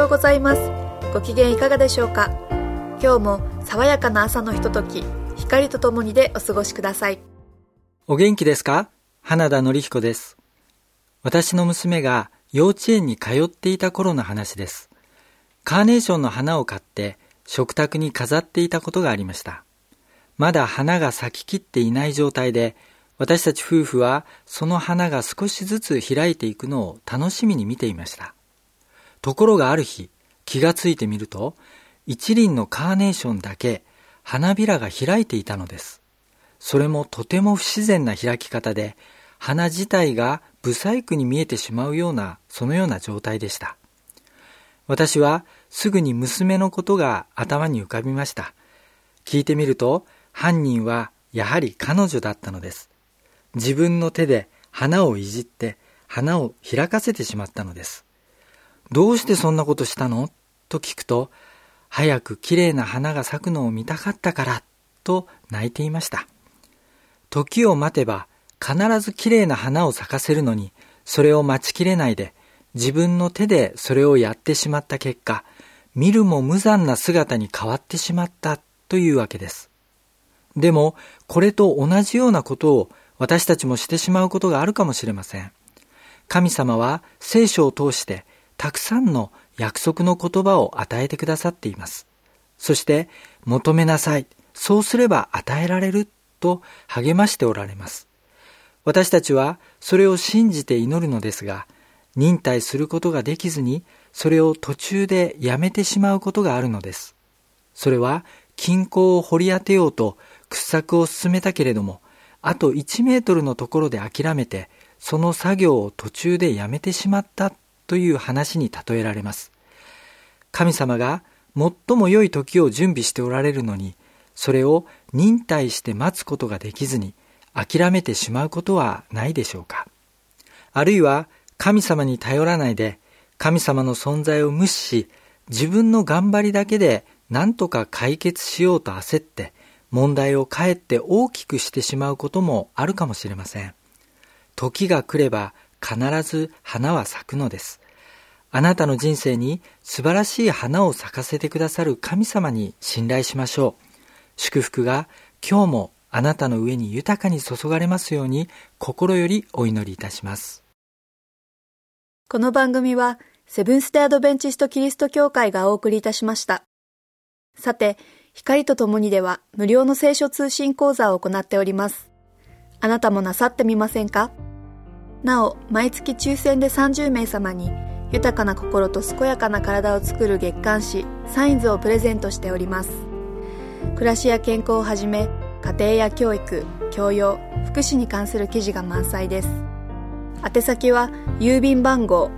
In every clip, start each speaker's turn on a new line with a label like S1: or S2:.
S1: ございます。ご機嫌いかがでしょうか。今日も爽やかな朝のひととき、光とともにでお過ごしください。
S2: お元気ですか？花田典彦です。私の娘が幼稚園に通っていた頃の話です。カーネーションの花を買って食卓に飾っていたことがありました。まだ花が咲ききっていない状態で、私たち夫婦はその花が少しずつ開いていくのを楽しみに見ていました。ところがある日、気がついてみると、一輪のカーネーションだけ花びらが開いていたのです。それもとても不自然な開き方で、花自体が不細工に見えてしまうような、そのような状態でした。私はすぐに娘のことが頭に浮かびました。聞いてみると、犯人はやはり彼女だったのです。自分の手で花をいじって花を開かせてしまったのです。どうしてそんなことしたの？と聞くと、早くきれいな花が咲くのを見たかったからと泣いていました。時を待てば必ずきれいな花を咲かせるのに、それを待ちきれないで自分の手でそれをやってしまった結果、見るも無残な姿に変わってしまったというわけです。でもこれと同じようなことを私たちもしてしまうことがあるかもしれません。神様は聖書を通してたくさんの約束の言葉を与えてくださっています。そして求めなさい、そうすれば与えられると励ましておられます。私たちはそれを信じて祈るのですが、忍耐することができずにそれを途中でやめてしまうことがあるのです。それは金鉱を掘り当てようと掘削を進めたけれども、あと1メートルのところで諦めて、その作業を途中でやめてしまったという話に例えられます。神様が最も良い時を準備しておられるのに、それを忍耐して待つことができずに諦めてしまうことはないでしょうか。あるいは神様に頼らないで、神様の存在を無視し、自分の頑張りだけで何とか解決しようと焦って、問題をかえって大きくしてしまうこともあるかもしれません。時が来れば必ず花は咲くのです。あなたの人生に素晴らしい花を咲かせてくださる神様に信頼しましょう。祝福が今日もあなたの上に豊かに注がれますように、心よりお祈りいたします。
S1: この番組はセブンステアドベンチストキリスト教会がお送りいたしました。さて、光とともにでは無料の聖書通信講座を行っております。あなたもなさってみませんか？なお、毎月抽選で30名様に豊かな心と健やかな体を作る月刊誌サインズをプレゼントしております。暮らしや健康をはじめ、家庭や教育、教養、福祉に関する記事が満載です。宛先は郵便番号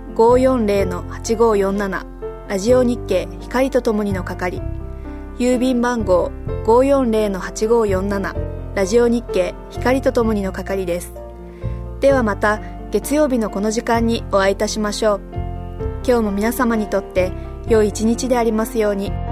S1: 540-8547 ラジオ日経光とともにの係、郵便番号 540-8547 ラジオ日経光とともにの係です。ではまた月曜日のこの時間にお会いいたしましょう。今日も皆様にとって良い一日でありますように。